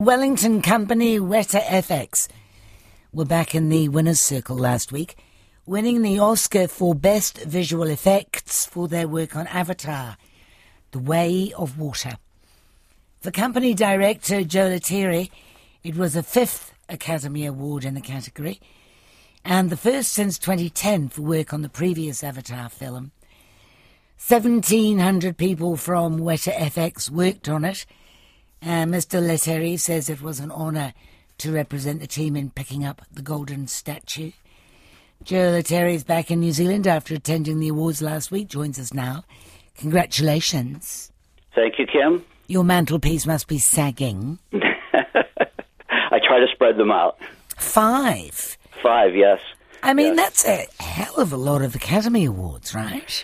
Wellington company Weta FX were back in the winner's circle last week, winning the Oscar for Best Visual Effects for their work on Avatar, The Way of Water. For company director Joe Letteri, it was a fifth Academy Award in the category, and the first since 2010 for work on the previous Avatar film. 1,700 people from Weta FX worked on it, and Mr. Letteri says it was an honour to represent the team in picking up the golden statue. Joe Letteri is back in New Zealand after attending the awards last week, joins us now. Congratulations. Thank you, Kim. Your mantelpiece must be sagging. I try to spread them out. 5? 5, yes. I mean, yes. That's a hell of a lot of Academy Awards, right?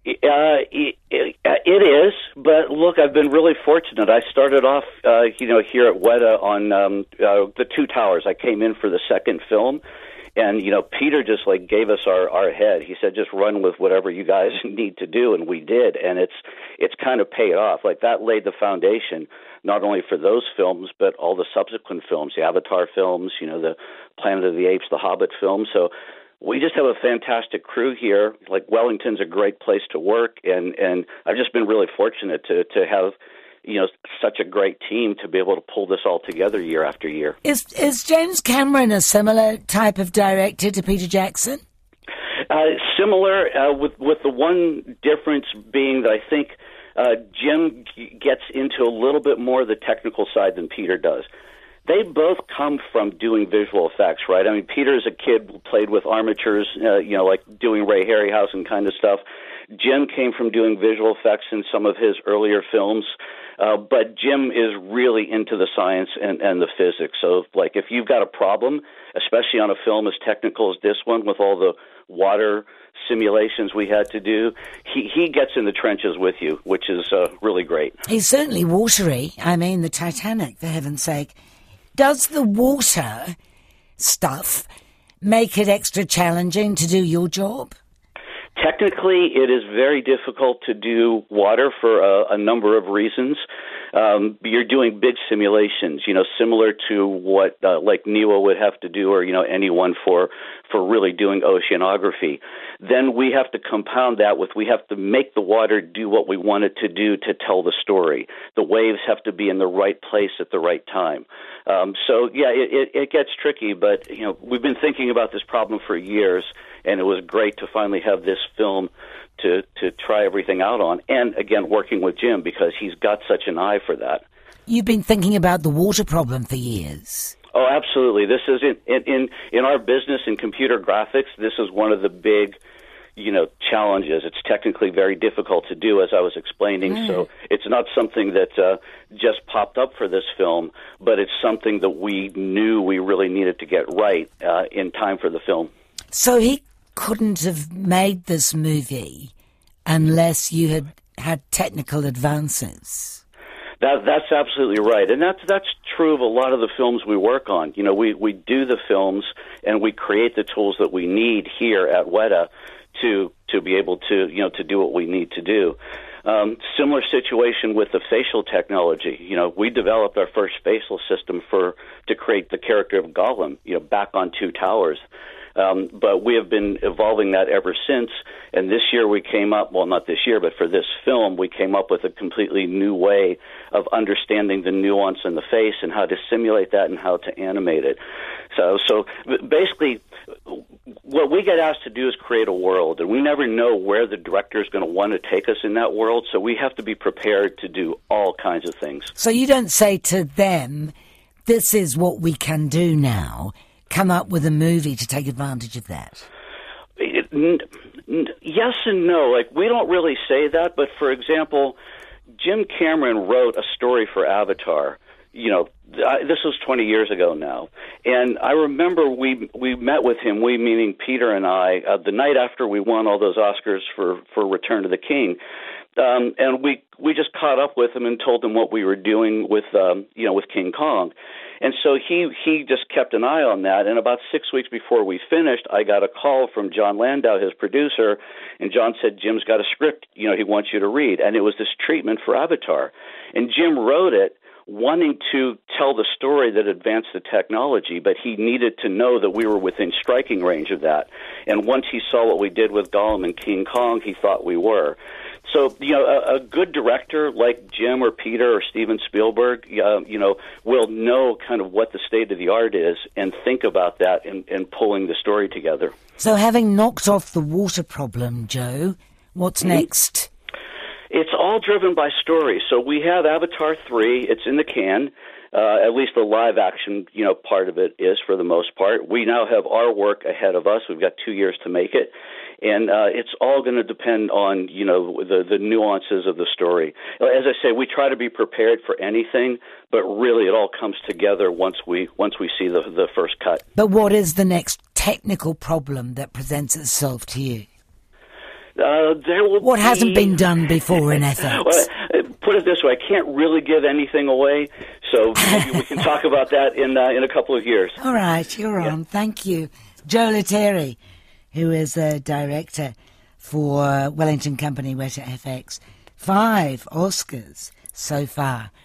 It is, but look, I've been really fortunate. I started off, here at Weta on the Two Towers. I came in for the second film, and, Peter just, gave us our head. He said, just run with whatever you guys need to do, and we did, and it's kind of paid off. That laid the foundation, not only for those films, but all the subsequent films, the Avatar films, the Planet of the Apes, the Hobbit films, so we just have a fantastic crew here. Wellington's a great place to work, and I've just been really fortunate to have, such a great team to be able to pull this all together year after year. Is James Cameron a similar type of director to Peter Jackson? Similar, with the one difference being that I think Jim gets into a little bit more of the technical side than Peter does. They both come from doing visual effects, right? I mean, Peter as a kid played with armatures, doing Ray Harryhausen kind of stuff. Jim came from doing visual effects in some of his earlier films, but Jim is really into the science and the physics. So, if you've got a problem, especially on a film as technical as this one, with all the water simulations we had to do, he gets in the trenches with you, which is really great. He's certainly watery. I mean, the Titanic, for heaven's sake. Does the water stuff make it extra challenging to do your job? Technically, it is very difficult to do water for a number of reasons. You're doing big simulations, similar to what NEWA would have to do, or anyone for really doing oceanography. Then we have to compound that with, we have to make the water do what we want it to do to tell the story. The waves have to be in the right place at the right time. It gets tricky, but we've been thinking about this problem for years, and it was great to finally have this film to try everything out on. And again, working with Jim, because he's got such an eye for that. You've been thinking about the water problem for years. Oh, absolutely. This is in our business in computer graphics, this is one of the big, challenges. It's technically very difficult to do, as I was explaining. So it's not something that just popped up for this film, but it's something that we knew we really needed to get right in time for the film. So he couldn't have made this movie unless you had technical advances. That's absolutely right, and that's true of a lot of the films we work on. We do the films and we create the tools that we need here at Weta to be able to to do what we need to do. Similar situation with the facial technology. We developed our first facial system to create the character of Gollum. Back on Two Towers. But we have been evolving that ever since, and this year we came up, well, not this year, but for this film, we came up with a completely new way of understanding the nuance in the face and how to simulate that and how to animate it. So basically, what we get asked to do is create a world, and we never know where the director is going to want to take us in that world, so we have to be prepared to do all kinds of things. So you don't say to them, this is what we can do now, come up with a movie to take advantage of that? Yes and no. We don't really say that, but for example, Jim Cameron wrote a story for Avatar. This was 20 years ago now, and I remember we met with him, we meaning Peter and I, the night after we won all those Oscars for Return of the King. And we just caught up with him and told him what we were doing with King Kong. And so he just kept an eye on that. And about 6 weeks before we finished, I got a call from John Landau, his producer, and John said, Jim's got a script, he wants you to read. And it was this treatment for Avatar. And Jim wrote it wanting to tell the story that advanced the technology, but he needed to know that we were within striking range of that. And once he saw what we did with Gollum and King Kong, he thought we were. So, a good director like Jim or Peter or Steven Spielberg, will know kind of what the state of the art is and think about that in pulling the story together. So having knocked off the water problem, Joe, what's next? It's all driven by story. So we have Avatar 3. It's in the can. At least the live action, part of it is for the most part. We now have our work ahead of us. We've got 2 years to make it. And it's all going to depend on, the nuances of the story. As I say, we try to be prepared for anything, but really it all comes together once we see the first cut. But what is the next technical problem that presents itself to you? What hasn't been done before in FX? Well, put it this way, I can't really give anything away, so maybe we can talk about that in a couple of years. All right, you're on. Thank you. Joe Letteri, who is a director for Wellington Company Weta FX. 5 Oscars so far